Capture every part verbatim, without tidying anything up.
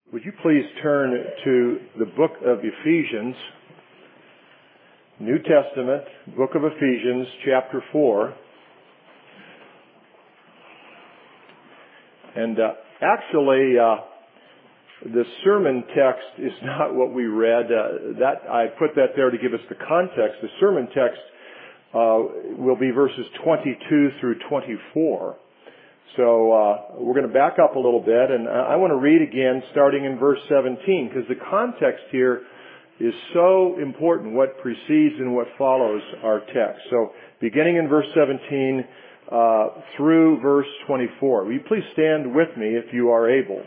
Would you please turn to the book of Ephesians, New Testament, book of Ephesians, chapter four. And uh, actually, uh, the sermon text is not what we read. Uh, that I put that there to give us the context. The sermon text uh, will be verses twenty-two through twenty-four. So uh, we're going to back up a little bit, and I want to read again starting in verse seventeen, because the context here is so important, what precedes and what follows our text. So beginning in verse seventeen uh, through verse twenty-four. Will you please stand with me if you are able?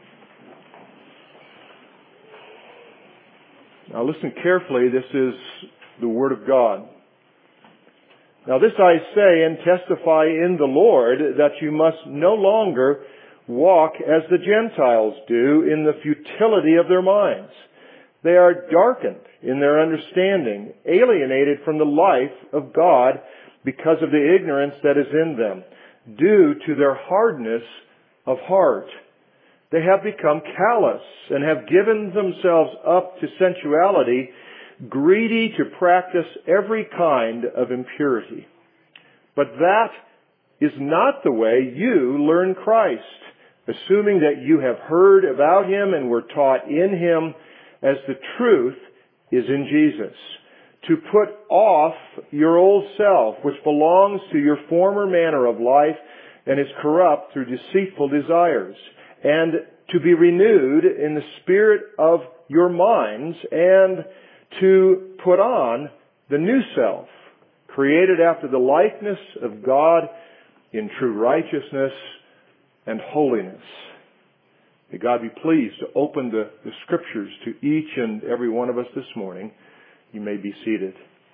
Now listen carefully. This is the Word of God. Now this I say and testify in the Lord, that you must no longer walk as the Gentiles do in the futility of their minds. They are darkened in their understanding, alienated from the life of God because of the ignorance that is in them, due to their hardness of heart. They have become callous and have given themselves up to sensuality, greedy to practice every kind of impurity. But that is not the way you learn Christ, assuming that you have heard about Him and were taught in Him, as the truth is in Jesus, to put off your old self, which belongs to your former manner of life and is corrupt through deceitful desires, and to be renewed in the spirit of your minds, and to put on the new self, created after the likeness of God in true righteousness and holiness. May God be pleased to open the, the Scriptures to each and every one of us this morning. You may be seated.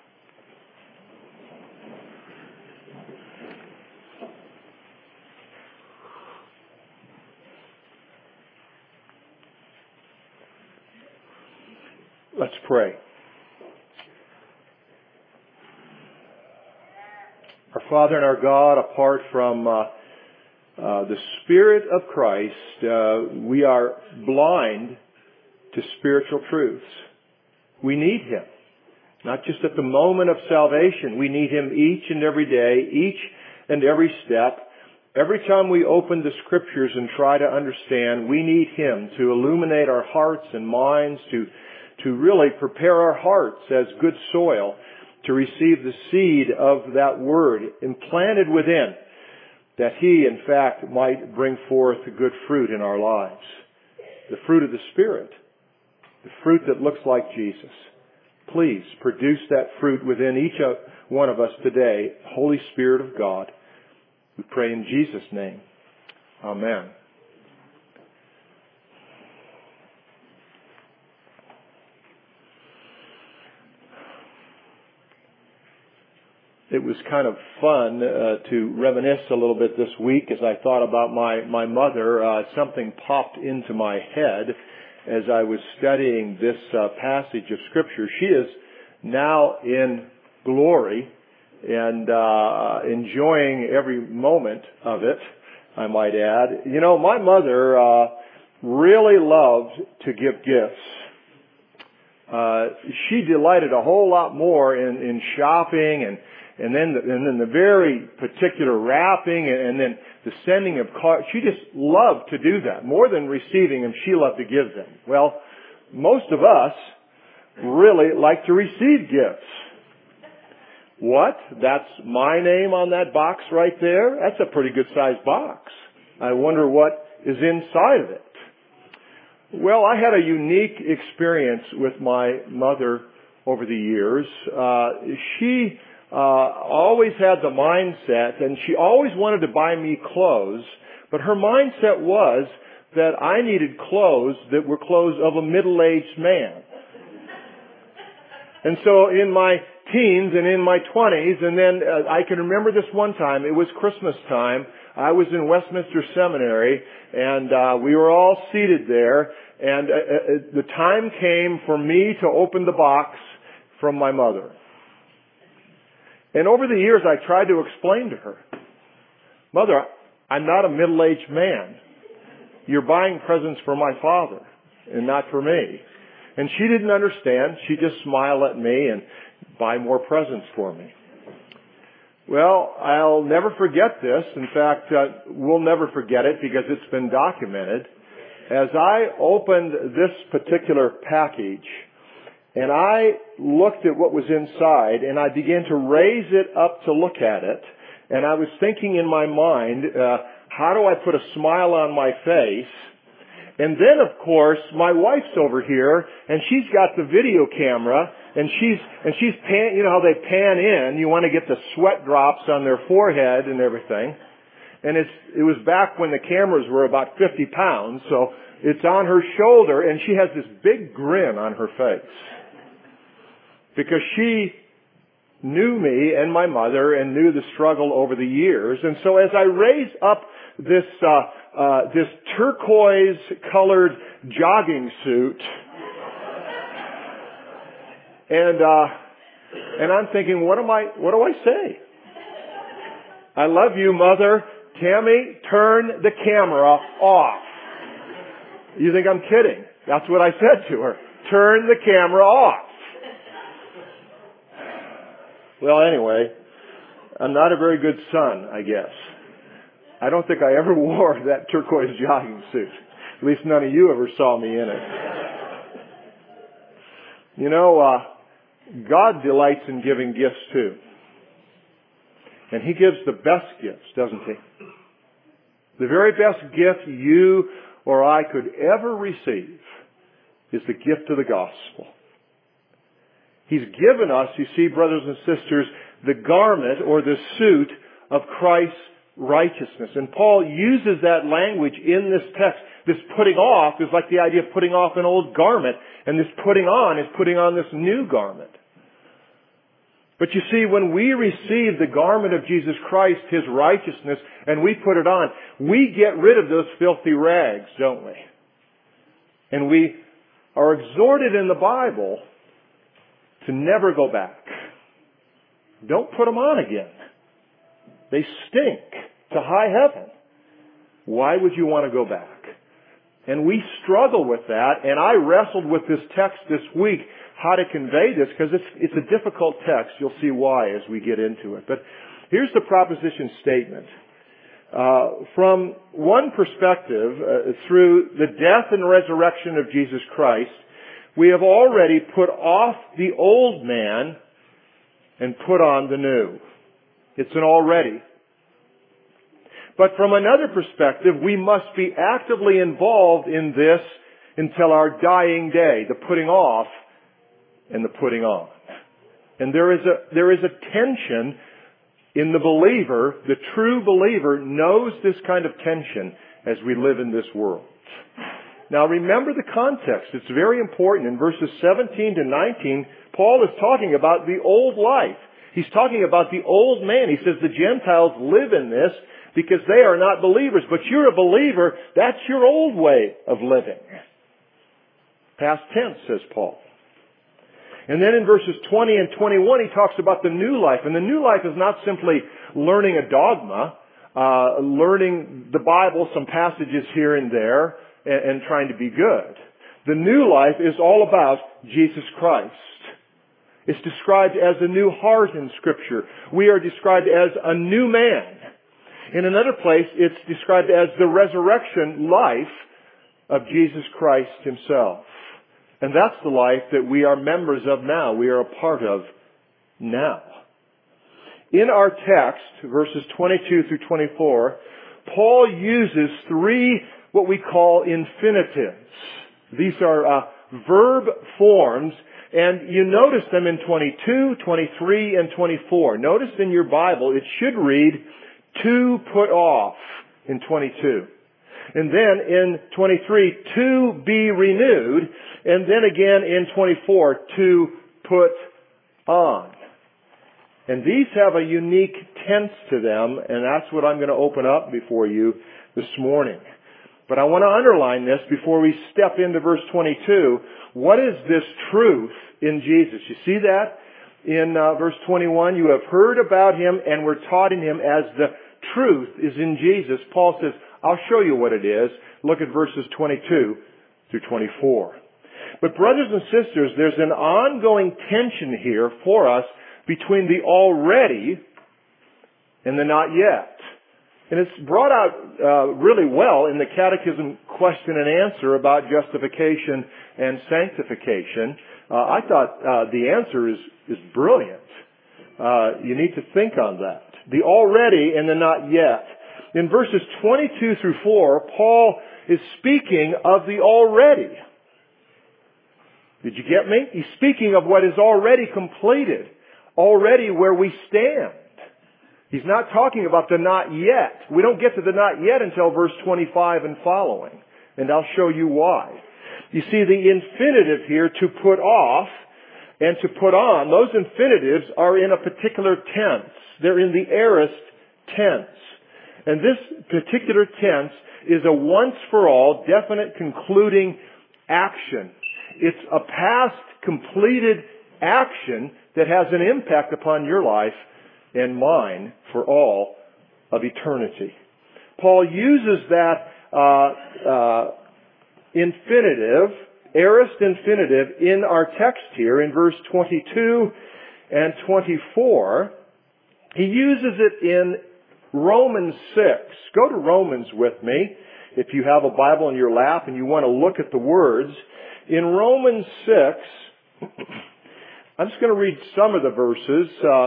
Let's pray. Our Father and our God, apart from uh, uh, the Spirit of Christ, uh, we are blind to spiritual truths. We need Him. Not just at the moment of salvation. We need Him each and every day, each and every step. Every time we open the Scriptures and try to understand, we need Him to illuminate our hearts and minds, to to really prepare our hearts as good soil to receive the seed of that Word implanted within, that He, in fact, might bring forth good fruit in our lives. The fruit of the Spirit, the fruit that looks like Jesus. Please produce that fruit within each one of us today, Holy Spirit of God. We pray in Jesus' name. Amen. It was kind of fun uh, to reminisce a little bit this week as I thought about my, my mother. Uh, something popped into my head as I was studying this uh, passage of Scripture. She is now in glory and uh, enjoying every moment of it, I might add. You know, my mother uh, really loved to give gifts. Uh, she delighted a whole lot more in, in shopping and And then, the, and then the very particular wrapping, and then the sending of cards. She just loved to do that. More than receiving them, she loved to give them. Well, most of us really like to receive gifts. What? That's my name on that box right there? That's a pretty good sized box. I wonder what is inside of it. Well, I had a unique experience with my mother over the years. Uh, she... Uh, always had the mindset, and she always wanted to buy me clothes, but her mindset was that I needed clothes that were clothes of a middle-aged man. And so in my teens and in my twenties, and then uh, I can remember this one time, it was Christmas time, I was in Westminster Seminary, and uh, we were all seated there, and uh, uh, the time came for me to open the box from my mother. And over the years, I tried to explain to her, Mother, I'm not a middle-aged man. You're buying presents for my father. and not for me. And she didn't understand. She just smiled at me and buy more presents for me. Well, I'll never forget this. In fact, uh, we'll never forget it because it's been documented. As I opened this particular package, and I looked at what was inside, and I began to raise it up to look at it, and I was thinking in my mind, uh, how do I put a smile on my face? And then, of course, my wife's over here, and she's got the video camera, and she's, and she's pan, you know how they pan in, you want to get the sweat drops on their forehead and everything. And it's, it was back when the cameras were about fifty pounds, so it's on her shoulder, and she has this big grin on her face. Because she knew me and my mother and knew the struggle over the years. And so as I raise up this, uh, uh, this turquoise colored jogging suit, and, uh, and I'm thinking, what am I, what do I say? I love you, Mother. Tammy, turn the camera off. You think I'm kidding? That's what I said to her. Turn the camera off. Well, anyway, I'm not a very good son, I guess. I don't think I ever wore that turquoise jogging suit. At least none of you ever saw me in it. You know, uh, God delights in giving gifts too. And He gives the best gifts, doesn't He? The very best gift you or I could ever receive is the gift of the gospel. He's given us, you see, brothers and sisters, the garment or the suit of Christ's righteousness. And Paul uses that language in this text. This putting off is like the idea of putting off an old garment, and this putting on is putting on this new garment. But you see, when we receive the garment of Jesus Christ, His righteousness, and we put it on, we get rid of those filthy rags, don't we? And we are exhorted in the Bible to never go back. Don't put them on again. They stink to high heaven. Why would you want to go back? And we struggle with that, and I wrestled with this text this week, how to convey this, because it's, it's a difficult text. You'll see why as we get into it. But here's the proposition statement. Uh, from one perspective, uh, through the death and resurrection of Jesus Christ, we have already put off the old man and put on the new. It's an already. But from another perspective, we must be actively involved in this until our dying day, the putting off and the putting on. And there is a, there is a tension in the believer. The true believer knows this kind of tension as we live in this world. Now remember the context. It's very important. In verses seventeen to nineteen, Paul is talking about the old life. He's talking about the old man. He says the Gentiles live in this because they are not believers. But you're a believer. That's your old way of living. Past tense, says Paul. And then in verses twenty and twenty-one, he talks about the new life. And the new life is not simply learning a dogma, uh, learning the Bible, some passages here and there, and, and trying to be good. The new life is all about Jesus Christ. It's described as a new heart in Scripture. We are described as a new man. In another place, it's described as the resurrection life of Jesus Christ Himself. And that's the life that we are members of now. We are a part of now. In our text, verses twenty-two through twenty-four, Paul uses three what we call infinitives. These are uh, verb forms, and you notice them in twenty-two, twenty-three, and twenty-four. Notice in your Bible, it should read, to put off in twenty-two. And then in twenty-three, to be renewed. And then again in twenty-four, to put on. And these have a unique tense to them, and that's what I'm going to open up before you this morning. But I want to underline this before we step into verse twenty-two. What is this truth in Jesus? You see that? In uh, verse twenty-one, you have heard about Him and were taught in Him as the truth is in Jesus. Paul says, I'll show you what it is. Look at verses twenty-two through twenty-four. But brothers and sisters, there's an ongoing tension here for us between the already and the not yet. And it's brought out uh, really well in the Catechism question and answer about justification and sanctification. Uh, I thought uh, the answer is, is brilliant. Uh, you need to think on that. The already and the not yet. In verses twenty-two through four, Paul is speaking of the already. Did you get me? He's speaking of what is already completed, already where we stand. He's not talking about the not yet. We don't get to the not yet until verse twenty-five and following. And I'll show you why. You see, the infinitive here, to put off and to put on, those infinitives are in a particular tense. They're in the aorist tense. And this particular tense is a once-for-all, definite, concluding action. It's a past, completed action that has an impact upon your life and mine for all of eternity. Paul uses that uh, uh, infinitive, aorist infinitive, in our text here in verse twenty-two and twenty-four. He uses it in Romans six. Go to Romans with me if you have a Bible in your lap and you want to look at the words. In Romans six, I'm just going to read some of the verses. Uh,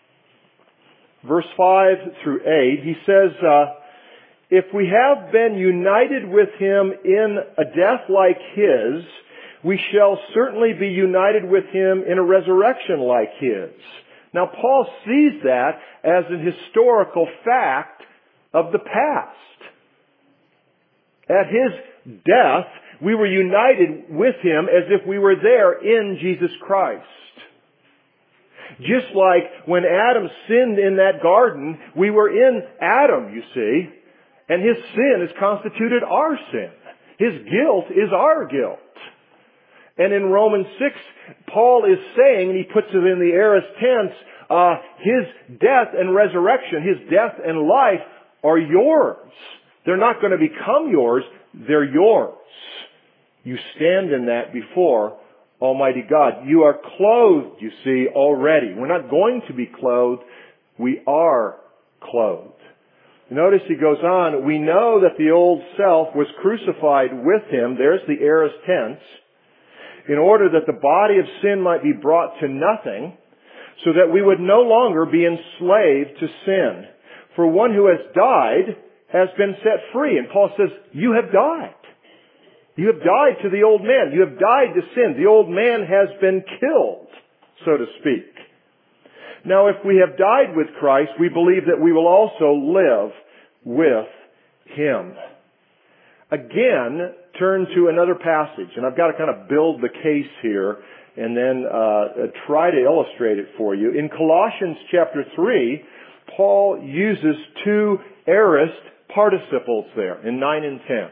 verse five through eight, he says, uh, if we have been united with Him in a death like His, we shall certainly be united with Him in a resurrection like His. Now, Paul sees that as an historical fact of the past. At His death, we were united with Him as if we were there in Jesus Christ. Just like when Adam sinned in that garden, we were in Adam, you see, and his sin has constituted our sin. His guilt is our guilt. And in Romans six, Paul is saying, and he puts it in the aorist tense, uh, His death and resurrection, His death and life are yours. They're not going to become yours, they're yours. You stand in that before Almighty God. You are clothed, you see, already. We're not going to be clothed. We are clothed. Notice he goes on, we know that the old self was crucified with Him. There's the aorist tense. In order that the body of sin might be brought to nothing, so that we would no longer be enslaved to sin. For one who has died has been set free. And Paul says, you have died. You have died to the old man. You have died to sin. The old man has been killed, so to speak. Now, if we have died with Christ, we believe that we will also live with Him. Again, turn to another passage, and I've got to kind of build the case here and then uh, try to illustrate it for you. In Colossians chapter three, Paul uses two aorist participles there in nine and ten.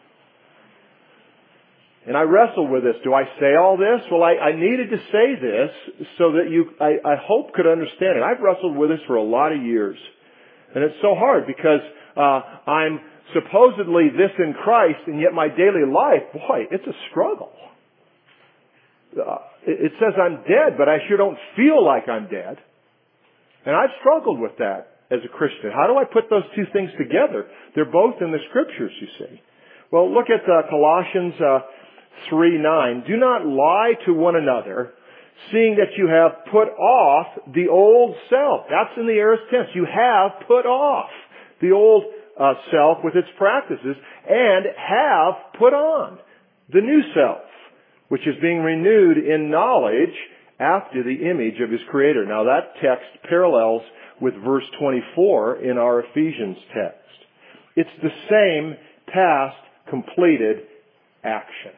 And I wrestled with this. Do I say all this? Well, I, I needed to say this so that you, I, I hope, could understand it. I've wrestled with this for a lot of years. And it's so hard because uh, I'm supposedly this in Christ, and yet my daily life, boy, it's a struggle. Uh, it, it says I'm dead, but I sure don't feel like I'm dead. And I've struggled with that as a Christian. How do I put those two things together? They're both in the Scriptures, you see. Well, look at uh, Colossians uh, three nine. Do not lie to one another, seeing that you have put off the old self. That's in the aorist tense. You have put off the old uh, self with its practices and have put on the new self, which is being renewed in knowledge after the image of His Creator. Now that text parallels with verse twenty-four in our Ephesians text. It's the same past completed action.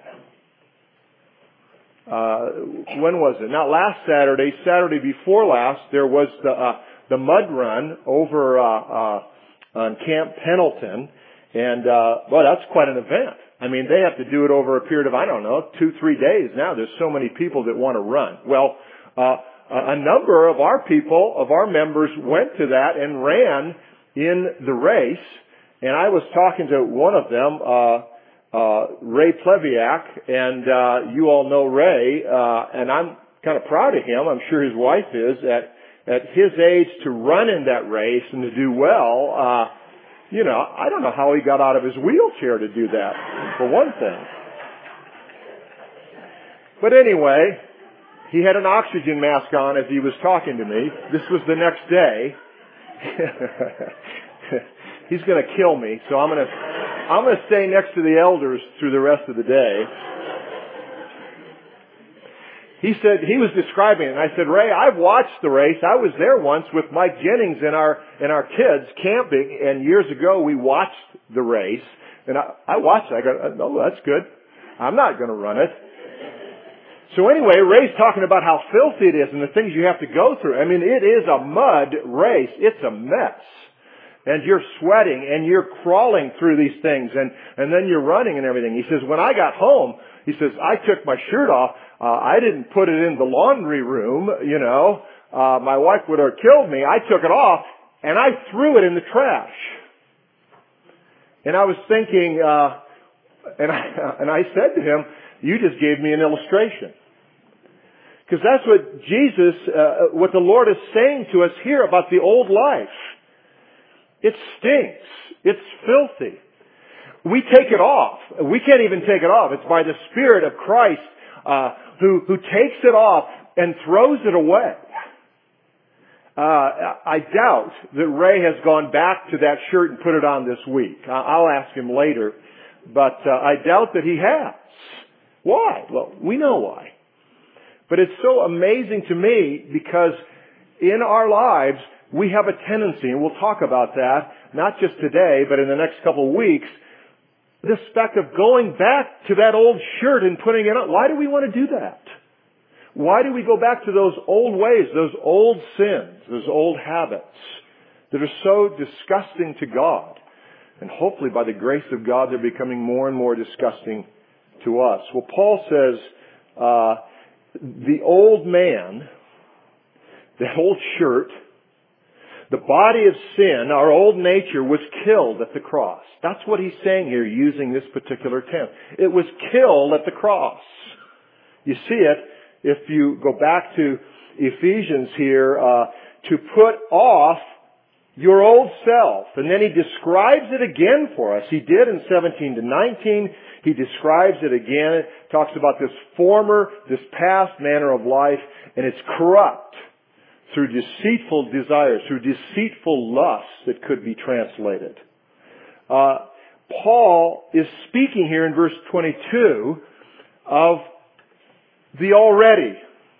Uh, when was it? Now last Saturday, Saturday before last, there was the, uh, the mud run over, uh, uh, on Camp Pendleton. And, uh, well, that's quite an event. I mean, they have to do it over a period of, I don't know, two, three days now. There's so many people that want to run. Well, uh, a number of our people, of our members went to that and ran in the race. And I was talking to one of them, uh, uh, Ray Pleviak, and uh, you all know Ray, uh, and I'm kind of proud of him. I'm sure his wife is. At at his age, to run in that race and to do well, uh, you know, I don't know how he got out of his wheelchair to do that, for one thing. But anyway, he had an oxygen mask on as he was talking to me. This was the next day. He's going to kill me, so I'm going to I'm going to stay next to the elders through the rest of the day. He said, he was describing it, and I said, Ray, I've watched the race. I was there once with Mike Jennings and our and our kids camping, and years ago we watched the race, and I, I watched it. I go, oh, that's good. I'm not going to run it. So anyway, Ray's talking about how filthy it is and the things you have to go through. I mean, it is a mud race. It's a mess. And you're sweating and you're crawling through these things and, and then you're running and everything. He says, when I got home, he says, I took my shirt off. Uh, I didn't put it in the laundry room, you know. Uh, my wife would have killed me. I took it off and I threw it in the trash. And I was thinking, uh, and I, and I said to him, you just gave me an illustration. Because that's what Jesus, uh, what the Lord is saying to us here about the old life. It stinks. It's filthy. We take it off. We can't even take it off. It's by the Spirit of Christ uh, who who takes it off and throws it away. Uh, I doubt that Ray has gone back to that shirt and put it on this week. I'll ask him later, but uh, I doubt that he has. Why? Well, we know why. But it's so amazing to me because in our lives, we have a tendency, and we'll talk about that, not just today, but in the next couple of weeks, this fact of going back to that old shirt and putting it on. Why do we want to do that? Why do we go back to those old ways, those old sins, those old habits that are so disgusting to God? And hopefully by the grace of God, they're becoming more and more disgusting to us. Well, Paul says, uh, the old man, the old shirt, the body of sin, our old nature, was killed at the cross. That's what he's saying here using this particular tense. It was killed at the cross. You see it if you go back to Ephesians here, uh, to put off your old self. And then he describes it again for us. He did in seventeen to nineteen. He describes it again. It talks about this former, this past manner of life, and it's corrupt through deceitful desires, through deceitful lusts, it could be translated. Uh, Paul is speaking here in verse twenty-two of the already.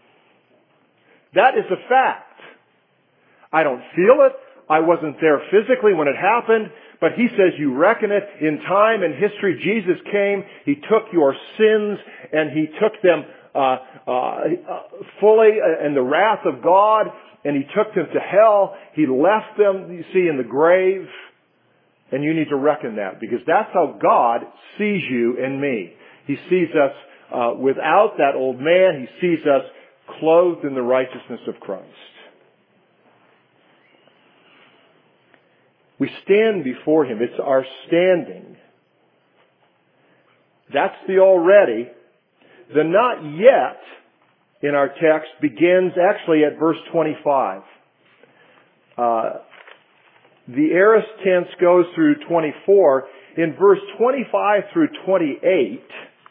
That is a fact. I don't feel it. I wasn't there physically when it happened, but he says you reckon it in time and history. Jesus came, he took your sins, and he took them uh, uh, fully in the wrath of God, and he took them to hell. He left them, you see, in the grave, and you need to reckon that, because that's how God sees you and me. He sees us uh, without that old man. He sees us clothed in the righteousness of Christ. We stand before him. It's our standing. That's the already. The not yet in our text begins actually at verse twenty-five. Uh, the aorist tense goes through twenty-four. In verse twenty-five through twenty-eight,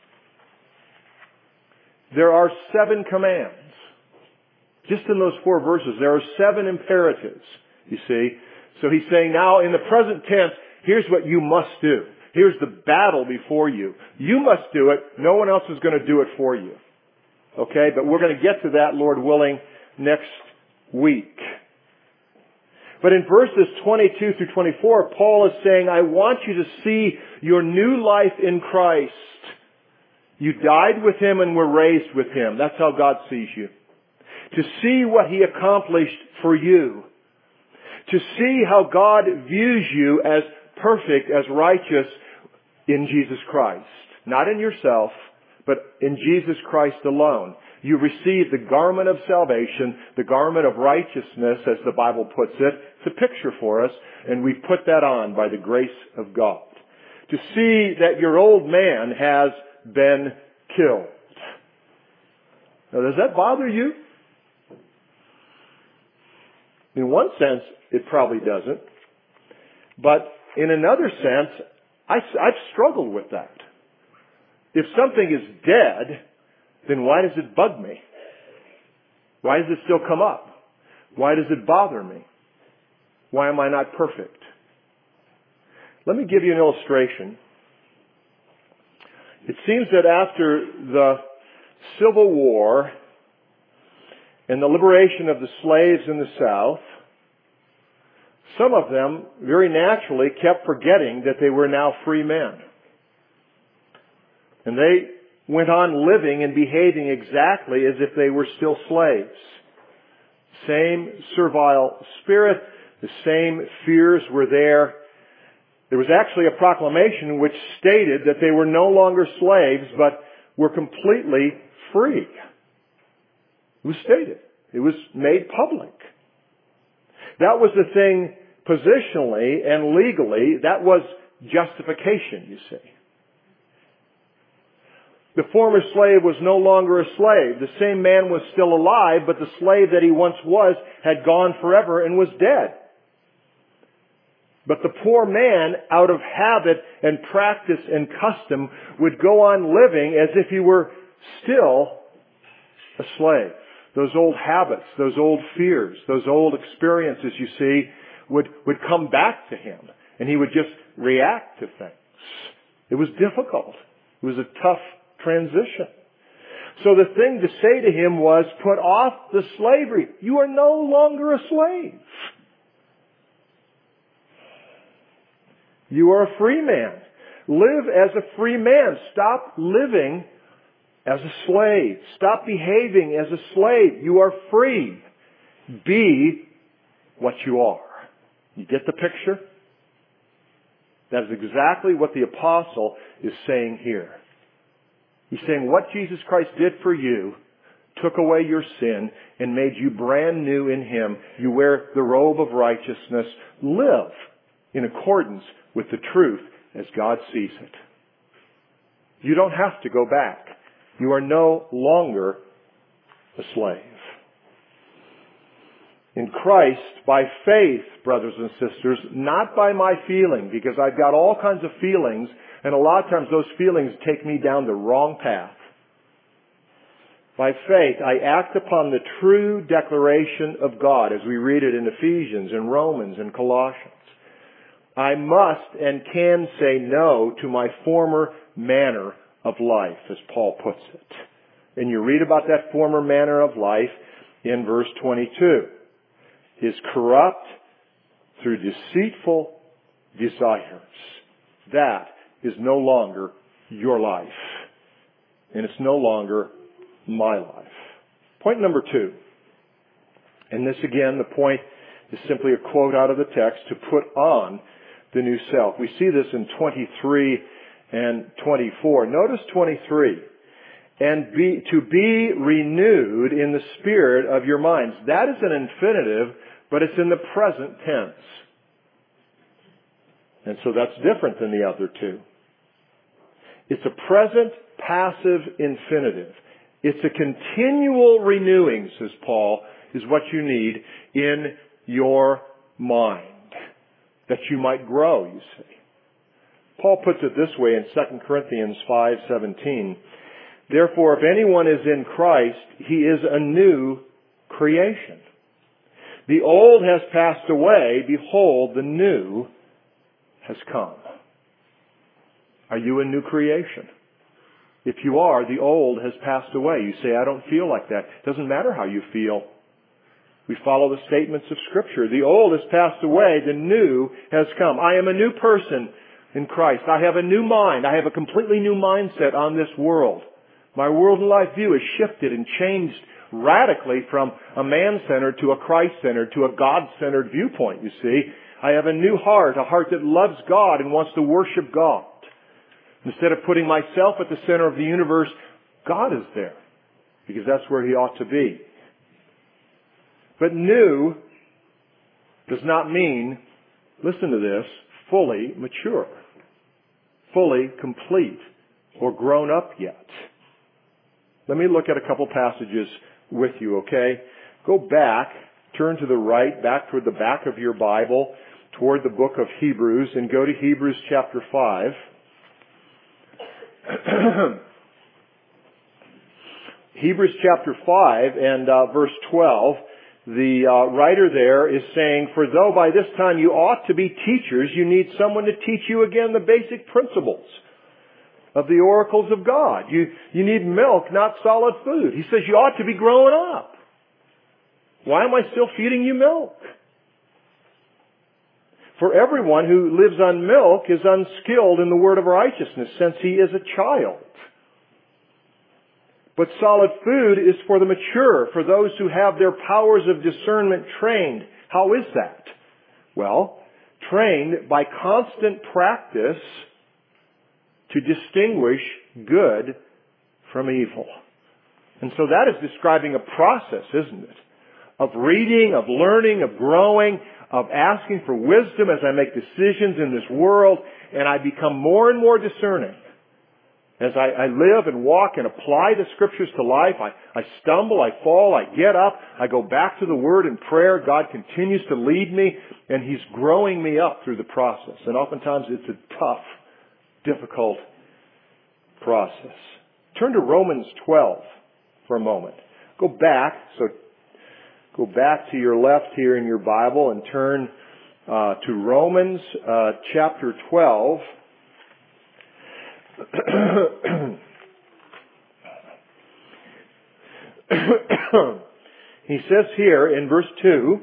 there are seven commands. Just in those four verses, there are seven imperatives, you see. So he's saying now in the present tense, here's what you must do. Here's the battle before you. You must do it. No one else is going to do it for you. Okay? But we're going to get to that, Lord willing, next week. But in verses twenty-two through twenty-four, Paul is saying, I want you to see your new life in Christ. You died with him and were raised with him. That's how God sees you. To see what he accomplished for you. To see how God views you as perfect, as righteous in Jesus Christ. Not in yourself, but in Jesus Christ alone. You receive the garment of salvation, the garment of righteousness, as the Bible puts it. It's a picture for us, and we put that on by the grace of God. to see that your old man has been killed. Now, does that bother you? In one sense, it probably doesn't. But in another sense, I, I've struggled with that. If something is dead, then why does it bug me? Why does it still come up? Why does it bother me? Why am I not perfect? Let me give you an illustration. It seems that after the Civil War and the liberation of the slaves in the South, some of them very naturally kept forgetting that they were now free men. And they went on living and behaving exactly as if they were still slaves. Same servile spirit, the same fears were there. There was actually a proclamation which stated that they were no longer slaves, but were completely free. It was stated. It was made public. That was the thing positionally and legally. That was justification, you see. The former slave was no longer a slave. The same man was still alive, but the slave that he once was had gone forever and was dead. But the poor man, out of habit and practice and custom, would go on living as if he were still a slave. Those old habits, those old fears, those old experiences, you see, would, would come back to him. And he would just react to things. It was difficult. It was a tough transition. So the thing to say to him was, put off the slavery. You are no longer a slave. You are a free man. Live as a free man. Stop living as a slave. Stop behaving as a slave. You are free. Be what you are. You get the picture? That is exactly what the apostle is saying here. He's saying what Jesus Christ did for you took away your sin and made you brand new in Him. You wear the robe of righteousness. Live in accordance with the truth as God sees it. You don't have to go back. You are no longer a slave. In Christ, by faith, brothers and sisters, not by my feeling, because I've got all kinds of feelings, and a lot of times those feelings take me down the wrong path. By faith, I act upon the true declaration of God, as we read it in Ephesians and Romans and Colossians. I must and can say no to my former manner of life, as Paul puts it. And you read about that former manner of life in verse twenty-two. Is corrupt through deceitful desires. That is no longer your life. And it's no longer my life. Point number two. And this again, the point is simply a quote out of the text, to put on the new self. We see this in twenty-three and twenty-four. Notice twenty-three. And be, to be renewed in the spirit of your minds. That is an infinitive, but it's in the present tense. And so that's different than the other two. It's a present passive infinitive. It's a continual renewing, says Paul, is what you need in your mind. That you might grow, you see. Paul puts it this way in Second Corinthians five seventeen. Therefore, if anyone is in Christ, he is a new creation. The old has passed away. Behold, the new has come. Are you a new creation? If you are, the old has passed away. You say, I don't feel like that. It doesn't matter how you feel. We follow the statements of Scripture. The old has passed away. The new has come. I am a new person in Christ. I have a new mind. I have a completely new mindset on this world. My world and life view has shifted and changed radically from a man-centered to a Christ-centered to a God-centered viewpoint, you see. I have a new heart, a heart that loves God and wants to worship God. Instead of putting myself at the center of the universe, God is there, because that's where He ought to be. But new does not mean, listen to this, fully mature. fully complete or grown up yet. Let me look at a couple passages with you, okay? Go back, turn to the right, back toward the back of your Bible, toward the book of Hebrews, and go to Hebrews chapter five. Hebrews chapter five and uh, verse twelve, the uh, writer there is saying, "For though by this time you ought to be teachers, you need someone to teach you again the basic principles of the oracles of God. You, you need milk, not solid food." He says you ought to be growing up. Why am I still feeding you milk? For everyone who lives on milk is unskilled in the word of righteousness, since he is a child. But solid food is for the mature, for those who have their powers of discernment trained. How is that? Well, trained by constant practice to distinguish good from evil. And so that is describing a process, isn't it? Of reading, of learning, of growing, of asking for wisdom as I make decisions in this world, and I become more and more discerning. As I, I live and walk and apply the Scriptures to life, I, I stumble, I fall, I get up, I go back to the Word in prayer. God continues to lead me, and He's growing me up through the process. And oftentimes it's a tough, difficult process. Turn to Romans twelve for a moment. Go back, so go back to your left here in your Bible and turn uh, to Romans uh, chapter twelve. He says here in verse two,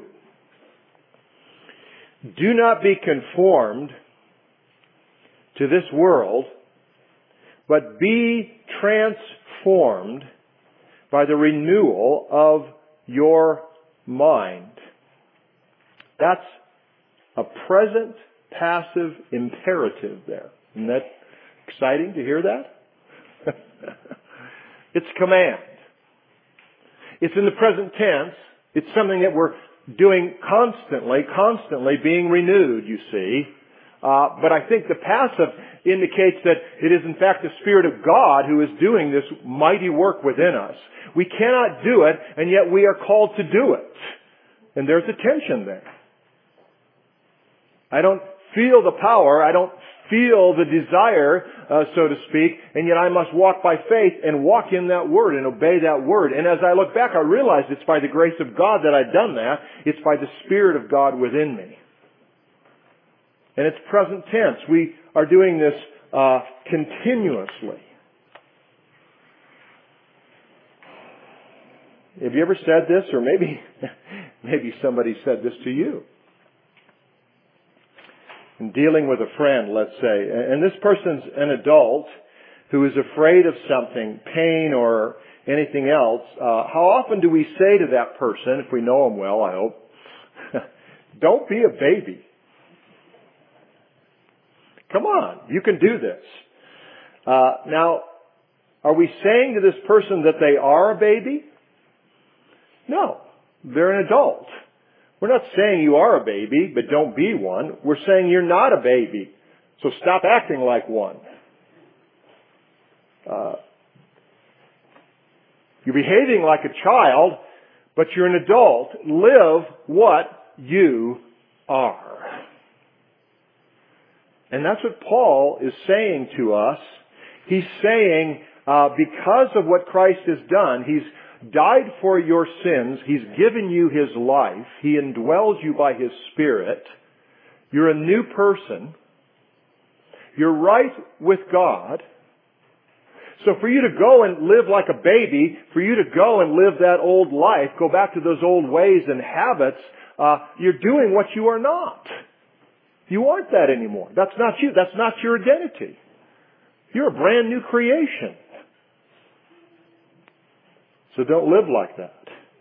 "Do not be conformed to this world, but be transformed by the renewal of your mind." That's a present passive imperative there. Isn't that exciting to hear that? It's command. It's in the present tense. It's something that we're doing constantly, constantly being renewed, you see. Uh, but I think the passive indicates that it is in fact the Spirit of God who is doing this mighty work within us. We cannot do it, and yet we are called to do it. And there's a tension there. I don't feel the power, I don't feel the desire, uh, so to speak, and yet I must walk by faith and walk in that Word and obey that Word. And as I look back, I realize it's by the grace of God that I've done that. It's by the Spirit of God within me. And it's present tense. We are doing this uh, continuously. Have you ever said this? Or maybe, maybe somebody said this to you. In dealing with a friend, let's say, and this person's an adult who is afraid of something, pain or anything else, uh, how often do we say to that person, if we know them well, I hope, don't be a baby. Come on, you can do this. Uh, now, are we saying to this person that they are a baby? No, they're an adult. We're not saying you are a baby, but don't be one. We're saying you're not a baby, so stop acting like one. Uh, you're behaving like a child, but you're an adult. Live what you are. And that's what Paul is saying to us. He's saying, uh, because of what Christ has done, He's died for your sins. He's given you His life. He indwells you by His Spirit. You're a new person. You're right with God. So for you to go and live like a baby, for you to go and live that old life, go back to those old ways and habits, uh, you're doing what you are not. You aren't that anymore. That's not you. That's not your identity. You're a brand new creation. So don't live like that.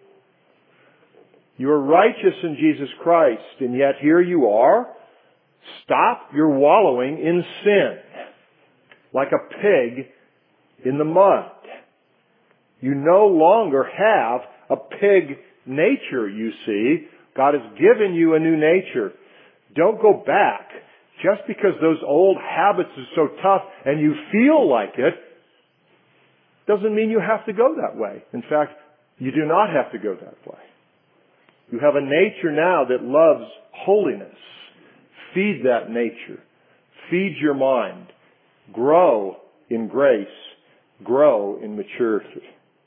You are righteous in Jesus Christ, and yet here you are. Stop your wallowing in sin, like a pig in the mud. You no longer have a pig nature, you see. God has given you a new nature. Don't go back Just because those old habits are so tough and you feel like it, doesn't mean you have to go that way. In fact, you do not have to go that way. You have a nature now that loves holiness. Feed that nature. Feed your mind. Grow in grace. Grow in maturity.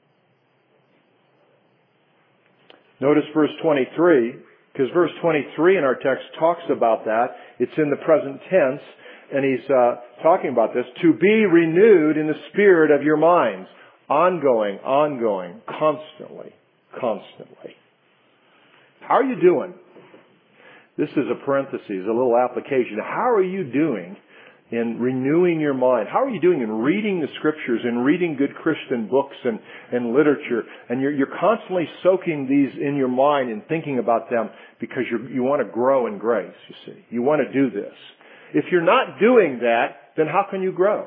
Notice verse twenty-three, because verse twenty-three in our text talks about that. It's in the present tense, and he's uh, talking about this. To be renewed in the spirit of your minds. Ongoing, ongoing, constantly, constantly. How are you doing? This is a parenthesis, a little application. How are you doing in renewing your mind? How are you doing in reading the Scriptures and reading good Christian books and, and literature? And you're, you're constantly soaking these in your mind and thinking about them because you you want to grow in grace, you see. You want to do this. If you're not doing that, then how can you grow?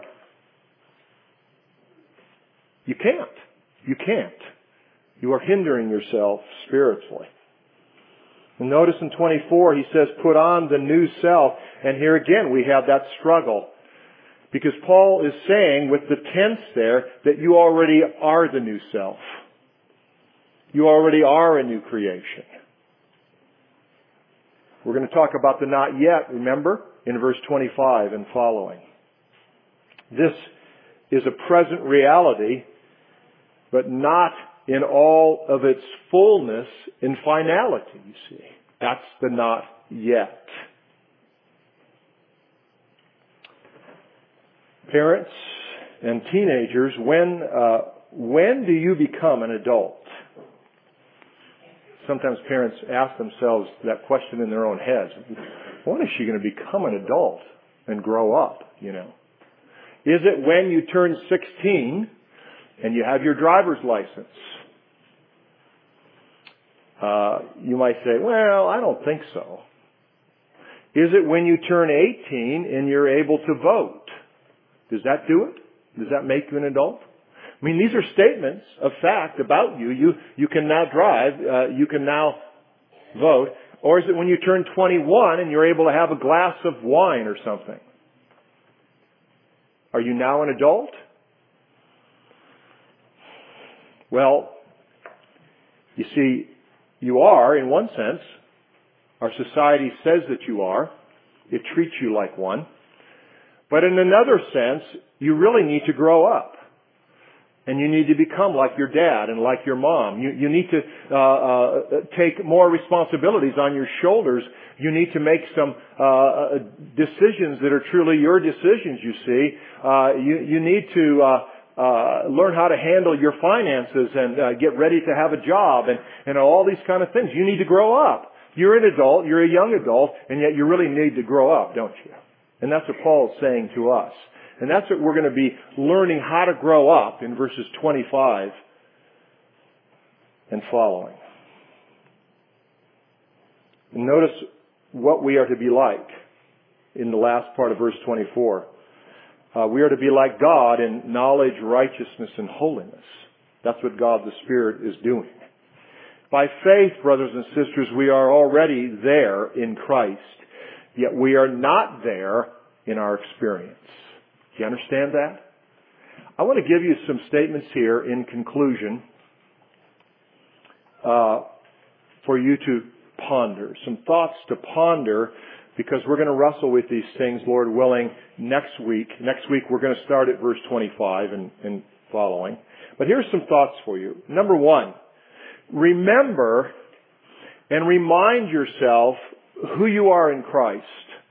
You can't. You can't. You are hindering yourself spiritually. And notice in twenty-four, he says, put on the new self. And here again, we have that struggle. Because Paul is saying with the tense there that you already are the new self. You already are a new creation. We're going to talk about the not yet, remember, in verse twenty-five and following. This is a present reality, but not in all of its fullness and finality, you see. That's the not yet. Parents and teenagers, when uh, when do you become an adult? Sometimes parents ask themselves that question in their own heads. When is she going to become an adult and grow up, you know? Is it when you turn sixteen and you have your driver's license? Uh, you might say, well, I don't think so. Is it when you turn eighteen and you're able to vote? Does that do it? Does that make you an adult? I mean, these are statements of fact about you. You, you can now drive. Uh, you can now vote. Or is it when you turn twenty-one and you're able to have a glass of wine or something? Are you now an adult? Well, you see, you are in one sense. Our society says that you are. It treats you like one. But in another sense, you really need to grow up. And you need to become like your dad and like your mom. You, you need to uh, uh, take more responsibilities on your shoulders. You need to make some uh, decisions that are truly your decisions, you see. Uh, you, you need to uh, uh, learn how to handle your finances and uh, get ready to have a job and, and all these kind of things. You need to grow up. You're an adult, you're a young adult, and yet you really need to grow up, don't you? And that's what Paul's saying to us. And that's what we're going to be learning how to grow up in verses twenty-five and following. And notice what we are to be like in the last part of verse twenty-four. Uh, we are to be like God in knowledge, righteousness, and holiness. That's what God the Spirit is doing. By faith, brothers and sisters, we are already there in Christ, yet we are not there in our experience. Do you understand that? I want to give you some statements here in conclusion uh, for you to ponder. Some thoughts to ponder because we're going to wrestle with these things, Lord willing, next week. Next week we're going to start at verse twenty-five and, and following. But here's some thoughts for you. Number one, remember and remind yourself who you are in Christ.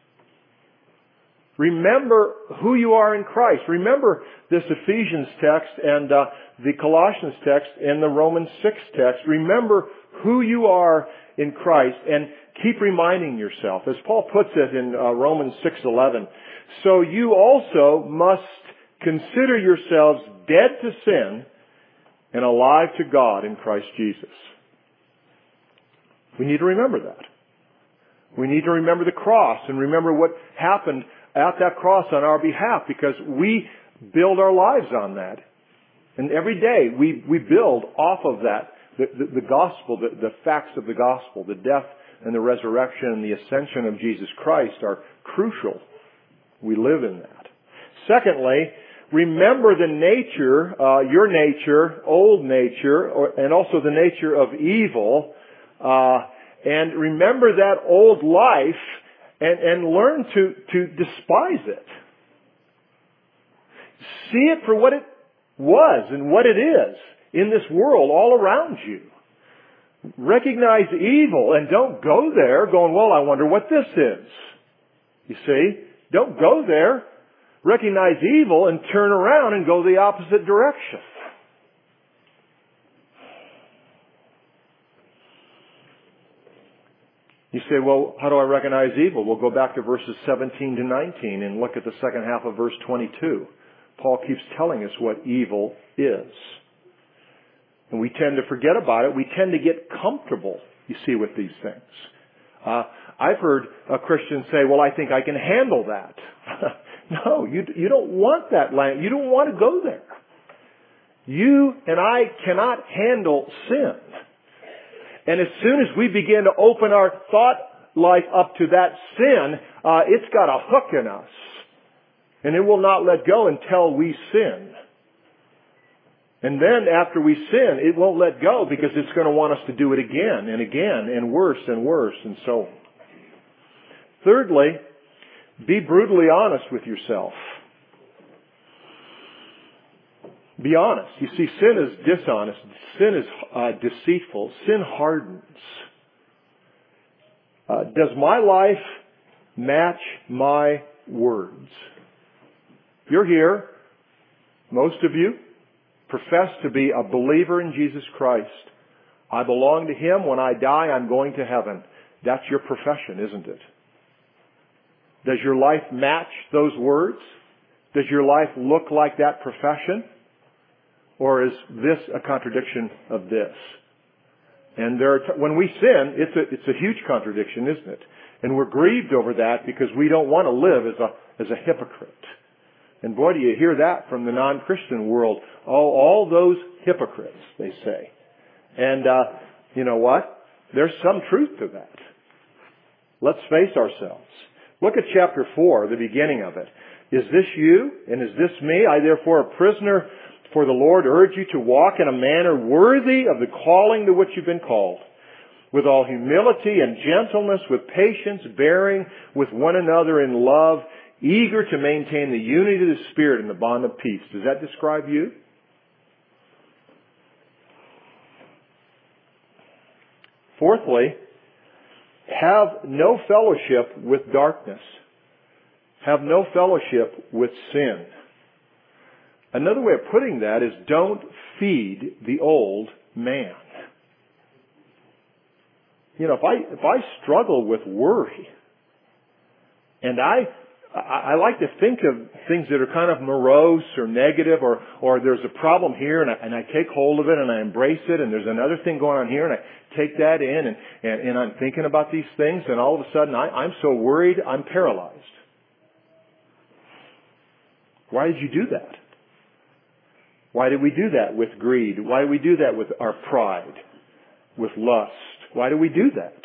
Remember who you are in Christ. Remember this Ephesians text and uh, the Colossians text and the Romans six text. Remember who you are in Christ and keep reminding yourself. As Paul puts it in uh, Romans six eleven, so you also must consider yourselves dead to sin and alive to God in Christ Jesus. We need to remember that. We need to remember the cross and remember what happened at that cross on our behalf because we build our lives on that. And every day we, we build off of that, the, the, the gospel, the, the facts of the gospel, the death and the resurrection and the ascension of Jesus Christ are crucial. We live in that. Secondly, remember the nature, uh, your nature, old nature, or, and also the nature of evil, uh, and remember that old life and, and learn to, to despise it. See it for what it was and what it is in this world all around you. Recognize evil and don't go there going, well, I wonder what this is. You see? Don't go there. Recognize evil and turn around and go the opposite direction. You say, well, how do I recognize evil? We'll go back to verses seventeen to nineteen and look at the second half of verse twenty-two. Paul keeps telling us what evil is. And we tend to forget about it. We tend to get comfortable, you see, with these things. Uh, I've heard a Christian say, well, I think I can handle that. No, you, you don't want that land. You don't want to go there. You and I cannot handle sin. And as soon as we begin to open our thought life up to that sin, uh, it's got a hook in us. And it will not let go until we sin. And then after we sin, it won't let go because it's going to want us to do it again and again and worse and worse and so on. Thirdly, be brutally honest with yourself. Be honest. You see, sin is dishonest. Sin is uh, deceitful. Sin hardens. Uh, does my life match my words? You're here, most of you, profess to be a believer in Jesus Christ. I belong to Him. When I die, I'm going to heaven. That's your profession, isn't it? Does your life match those words? Does your life look like that profession? Or is this a contradiction of this? And there are t- when we sin, it's a, it's a huge contradiction, isn't it? And we're grieved over that because we don't want to live as a, as a hypocrite. And boy, do you hear that from the non-Christian world. Oh, all those hypocrites, they say. And, uh, you know what? There's some truth to that. Let's face ourselves. Look at chapter four, the beginning of it. Is this you? And is this me? I therefore, a prisoner for the Lord, urge you to walk in a manner worthy of the calling to which you've been called, with all humility and gentleness, with patience, bearing with one another in love, eager to maintain the unity of the Spirit in the bond of peace. Does that describe you? Fourthly, have no fellowship with darkness. Have no fellowship with sin. Another way of putting that is don't feed the old man. You know, if I, if I struggle with worry, and I, I, I like to think of things that are kind of morose or negative, or, or there's a problem here and I, and I take hold of it and I embrace it, and there's another thing going on here and I take that in and, and, and I'm thinking about these things, and all of a sudden I, I'm so worried I'm paralyzed. Why did you do that? Why did we do that with greed? Why do we do that with our pride, with lust? Why do we do that?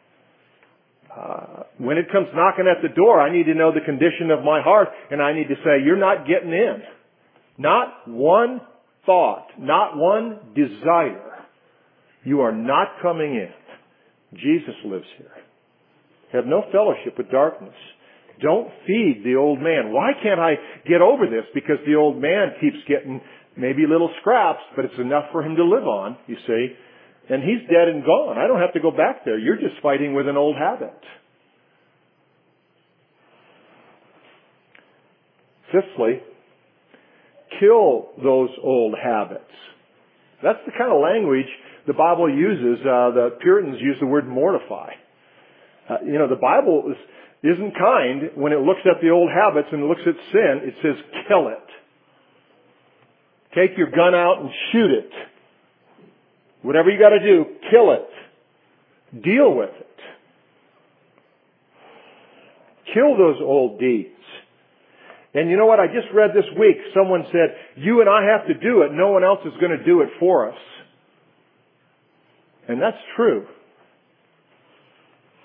Uh, when it comes knocking at the door, I need to know the condition of my heart, and I need to say, you're not getting in. Not one thought, not one desire. You are not coming in. Jesus lives here. Have no fellowship with darkness. Don't feed the old man. Why can't I get over this? Because the old man keeps getting maybe little scraps, but it's enough for him to live on, you see. And he's dead and gone. I don't have to go back there. You're just fighting with an old habit. Fifthly, kill those old habits. That's the kind of language the Bible uses. Uh, the Puritans use the word mortify. Uh, you know, the Bible is, isn't kind when it looks at the old habits and looks at sin. It says kill it. Take your gun out and shoot it. Whatever you got to do, kill it. Deal with it. Kill those old deeds. And you know what? I just read this week, someone said, you and I have to do it. No one else is going to do it for us. And that's true.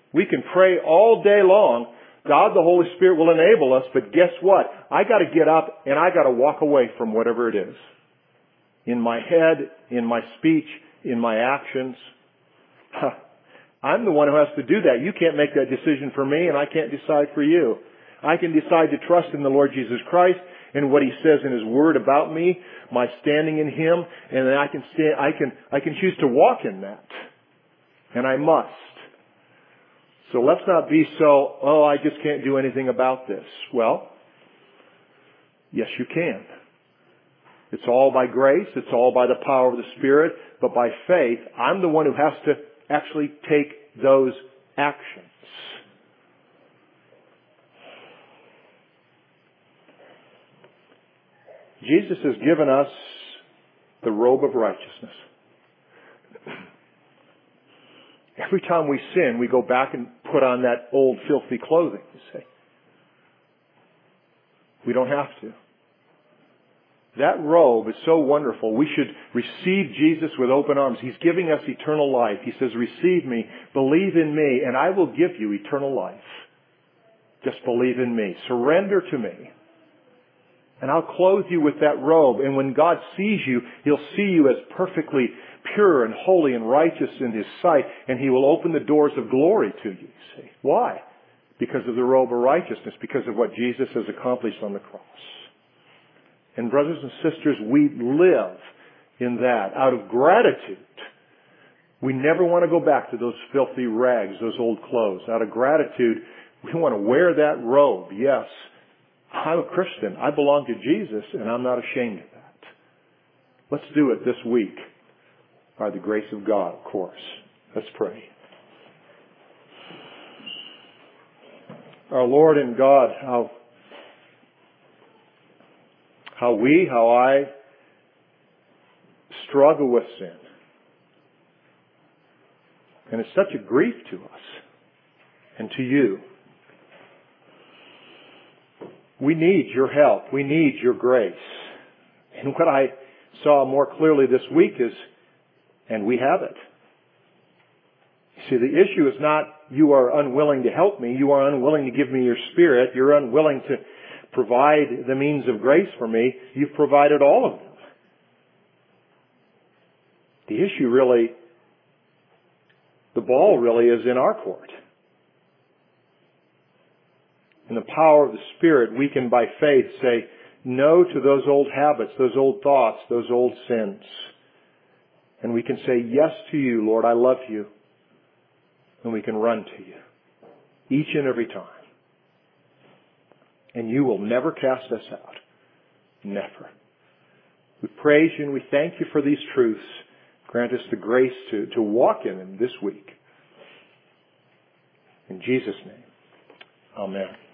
We can pray all day long. God, the Holy Spirit, will enable us, but guess what? I got to get up and I got to walk away from whatever it is. In my head, in my speech, in my actions. Huh. I'm the one who has to do that. You can't make that decision for me, and I can't decide for you. I can decide to trust in the Lord Jesus Christ and what He says in His Word about me, my standing in Him, and then I can stand, I can, I can choose to walk in that. And I must. So let's not be so, oh, I just can't do anything about this. Well, yes, you can. It's all by grace. It's all by the power of the Spirit. But by faith, I'm the one who has to actually take those actions. Jesus has given us the robe of righteousness. Every time we sin, we go back and put on that old filthy clothing, you see. We don't have to. That robe is so wonderful. We should receive Jesus with open arms. He's giving us eternal life. He says, receive me, believe in me, and I will give you eternal life. Just believe in me. Surrender to me. And I'll clothe you with that robe. And when God sees you, He'll see you as perfectly pure and holy and righteous in His sight. And He will open the doors of glory to you, you see. Why? Because of the robe of righteousness. Because of what Jesus has accomplished on the cross. And brothers and sisters, we live in that out of gratitude. We never want to go back to those filthy rags, those old clothes. Out of gratitude, we want to wear that robe. Yes, I'm a Christian. I belong to Jesus, and I'm not ashamed of that. Let's do it this week by the grace of God, of course. Let's pray. Our Lord and God, how How we, how I struggle with sin. And it's such a grief to us and to you. We need your help. We need your grace. And what I saw more clearly this week is, and we have it. You see, the issue is not you are unwilling to help me. You are unwilling to give me your Spirit. You're unwilling to provide the means of grace for me. You've provided all of them. The issue really, the ball really is in our court. In the power of the Spirit, we can by faith say no to those old habits, those old thoughts, those old sins. And we can say yes to you, Lord, I love you. And we can run to you each and every time. And you will never cast us out. Never. We praise you and we thank you for these truths. Grant us the grace to, to walk in them this week. In Jesus' name, amen.